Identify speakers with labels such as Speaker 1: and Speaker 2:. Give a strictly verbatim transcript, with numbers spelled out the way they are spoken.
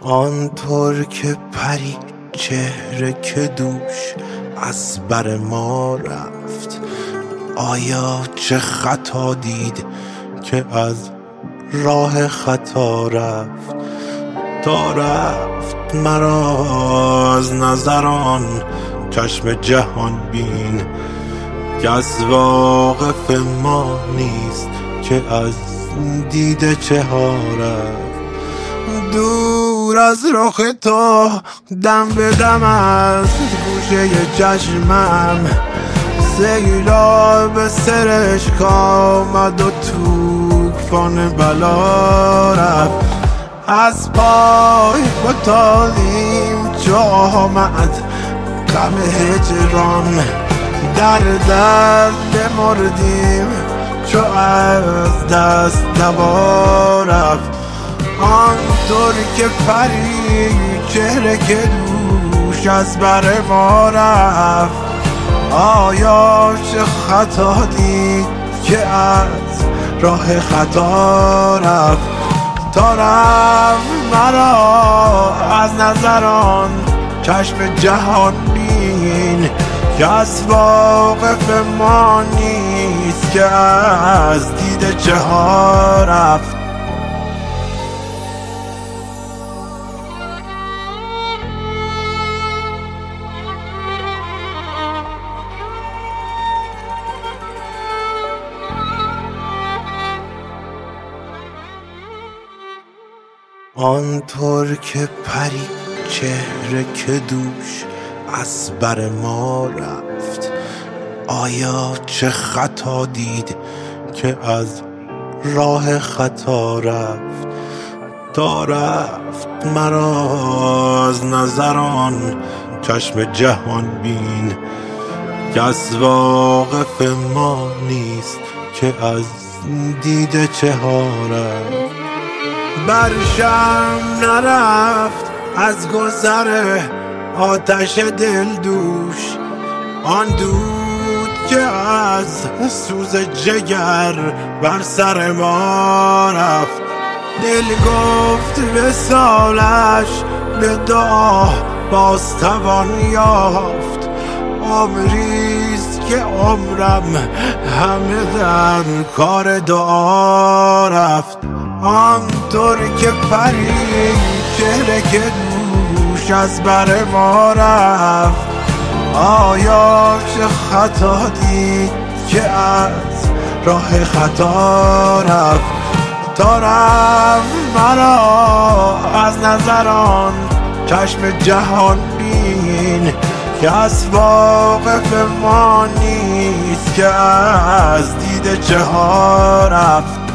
Speaker 1: آنطور که پری چهره که دوش از بر ما رفت، آیا چه خطا دید که از راه خطا رفت؟ تا رفت مرا از نظران چشم جهان بین که از واقف ما نیست که از دیده چه ها رفت. دور از رخ تو دم به دم از گوشه چشمم سیلاب سرشک آمد و توفان بلا رفت. از پای فتادیم چو آمد غم هجران، در درد بمردیم چو از دست دوا رفت. آنطور که پری چهره که دوش از بر ما رفت، آیا چه خطا دید که از راه خطا رفت؟ تا رفت مرا از نظران چشم جهان بین که از واقف ما نیست که از دیده چه ها رفت. آنطور که پری چهره که دوش از بر ما رفت، آیا چه خطا دید که از راه خطا رفت؟ تا رفت مرا از نظران چشم جهان بین که از واقف ما نیست که از دیده چه ها رفت. برشم نرفت از گذر آتش دل دوش آن دود که از سوز جگر بر سر ما رفت. دل گفت وصالش به دعا باز توان یافت، عمریست که عمرم همه در کار دعا رفت. آنطور که پری چهره که دوش از بر ما رفت، آیا چه خطا دید که از راه خطا رفت؟ تا رفت مرا از نظران چشم جهان بین که از واقف ما نیست که از دیده چه ها رفت.